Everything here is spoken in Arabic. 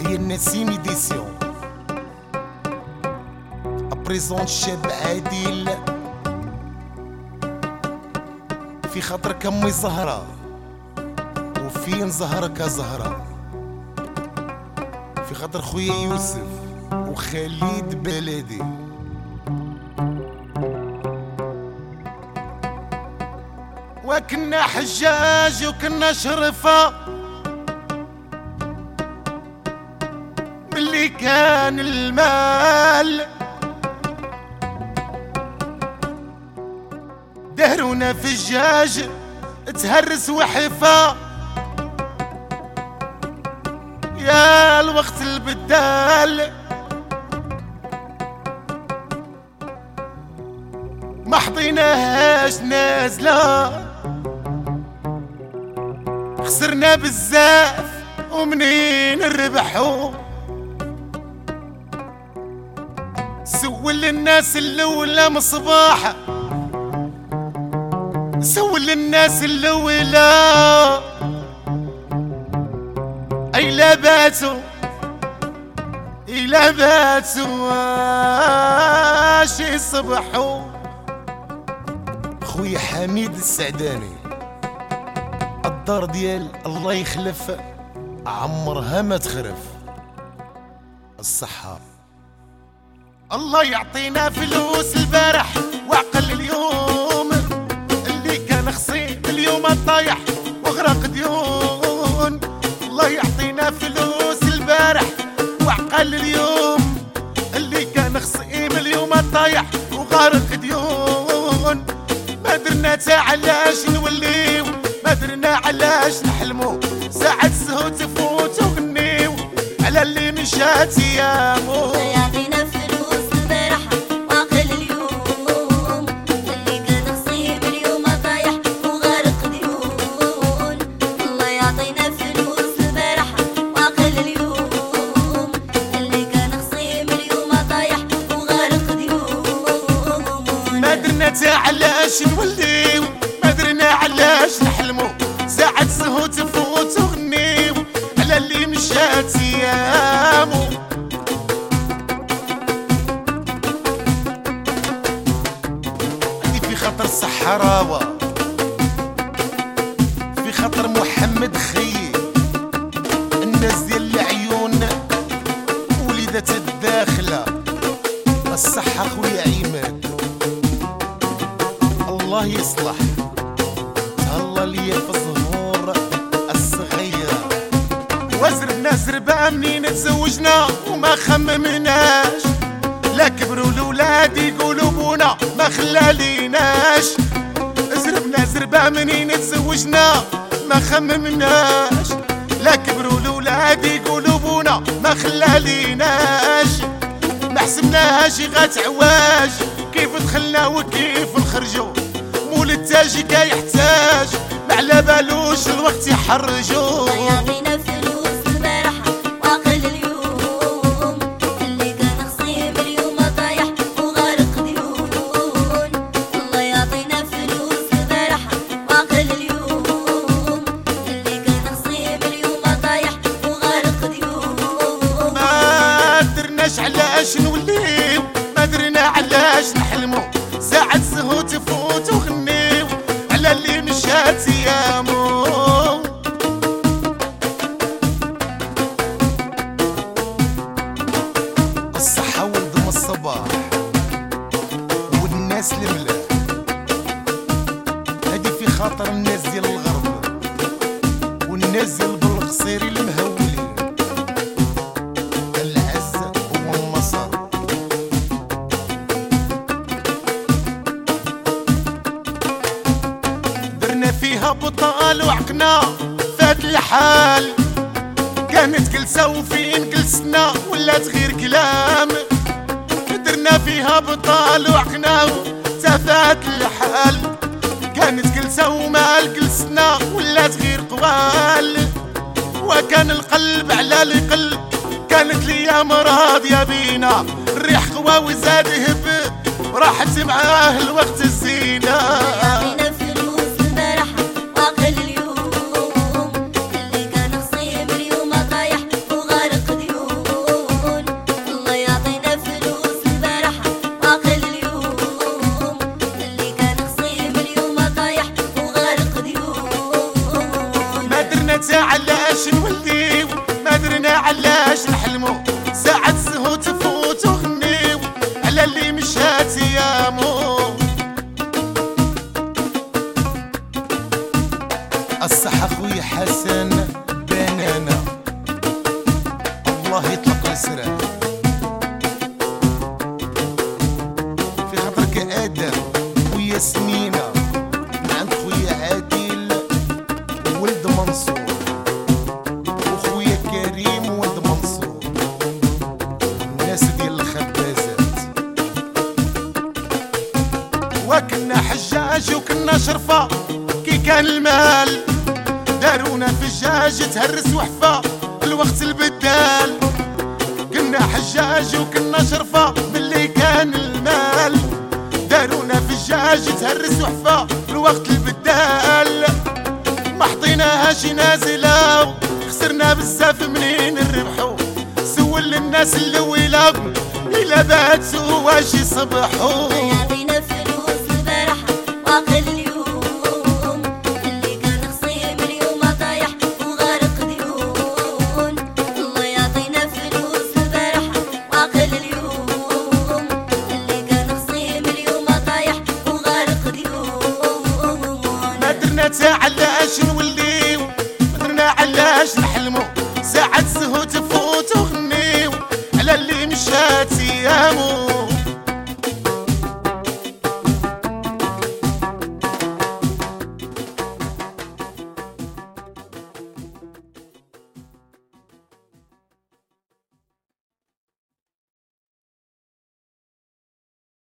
تحية نسيم إديسيون أبريزون الشاب عادل في خاطرك أمي زهرة وفين زهرك زهرة في خاطر خويا يوسف وخالد بلدي وكنا حجاج وكنا شرفة ملي كان المال دهرونا فجاج تهرس وحفا يا الوقت البدال ما حطيناهاش نازله خسرنا بزاف ومنين نربحو سول الناس الاولى مصباح سول الناس الاولى اي لاباتو اي لاباتو اش يصبحو خويا حميد السعداني الدار ديال الله يخلف عمرها ما تخرف الصحة الله يعطينا فلوس البارح وعقل اليوم اللي كان خصيم اليوم طايح وغرق ديون الله يعطينا فلوس البارح وعقل اليوم اللي كان خصيم اليوم طايح وغرق ديون ما درنا تا علاش نوليو ما درنا علاش نحلمو ساعة سهو تفوت وغنيو على اللي مشات ايامو يعطينا فلوس البارح وعقل اليوم اللي كان خصيب اليوم طايح وغارق ديون الله يعطينا فلوس البارح وعقل اليوم اللي كان خصيب اليوم طايح وغارق ديون ما درنا تا علاش نوليو ما درنا علاش نحلمو ساعة سهو تفوت وغنيو على اللي مشات ايامو هادي في خاطر الصحراوة في خاطر محمد خيي الناس ديال العيون وليدات الداخلة الصحة خويا عماد الله يصلح تهلا ليا في الزهور الصغيرة وزربنا زربة منين تزوجنا وما خممناش لا كبروا الولاد يقولوا بونا ما خلاليناش زربنا زربة منين تزوجنا ما خممناش لا كبروا الولاد يقولوا بونا ما خلاليناش ما حسبناهاش غات عواج كيف دخلنا وكيف نخرجوا مول التاجي كيحتاج ما على بالوش الوقت يحرجو يعطينا فلوس البارح وعقل اليوم اللي كان خصيب اليوم طايح وغارق ديون الله يعطينا فلوس البارح وعقل اليوم اللي كان خصيب اليوم طايح وغارق ديون ما درناش علاش نوليو ما درنا علاش نحلمو ساعة سهو تفوت وغنيو على اللي مشات ايامو الصحة ولد من الصباح والناس الملاح هادي في خاطر الناس ديال الغرب والناس ديال بالقصيري المهولين العز هو مصر درنا فيها بطال وعقنا فات الحال كانت كلسة وفين كلسنا ولات غير كلام درنا فيها بطال وعقنا تفات الحال كانت كلسة وما كلسنا ولات غير قوال وكان القلب على القلب كانت الايام راضية بينا الريح قوى وزاد هب راحت معاه الوقت الزينة يعطينا فلوس البارح وعقل اليوم اللي كان خصيب اليوم طايح وغارق ديون درنا علاش نوليو، ما درنا علاش نحلمو، ساعة سهو تفوت وغنيو على اللي مشات ايامو. الصح خويا حسن بنانا، الله يطلق السراب في خاطرك ادم وياسمينة من عند خويا عادل ولد منصور وخويا كريم ولد منصور، الناس ديال الخبازات. وكنا حجاج وكنا شرفة كي كان المال، دارونا فجاج تهرس وحفة الوقت البدال. كنا حجاج وكنا شرفة باللي كان المال، دارونا فجاج تهرس وحفة الوقت البدال. ما حطيناهاش نازلة خسرنا بزاف منين نربحو، سول الناس الاولى إلا باتوا واش يصبحوا. يعطينا فلوس البارحة واقل اليوم، اللي كان خصيم اليوم طايح وغارق ديون. الله يعطينا فلوس البارحة واقل اليوم، اللي كان خصيم اليوم طايح وغارق ديون. ما درنا علاش نوليو، ما درنا علاش نحلمو،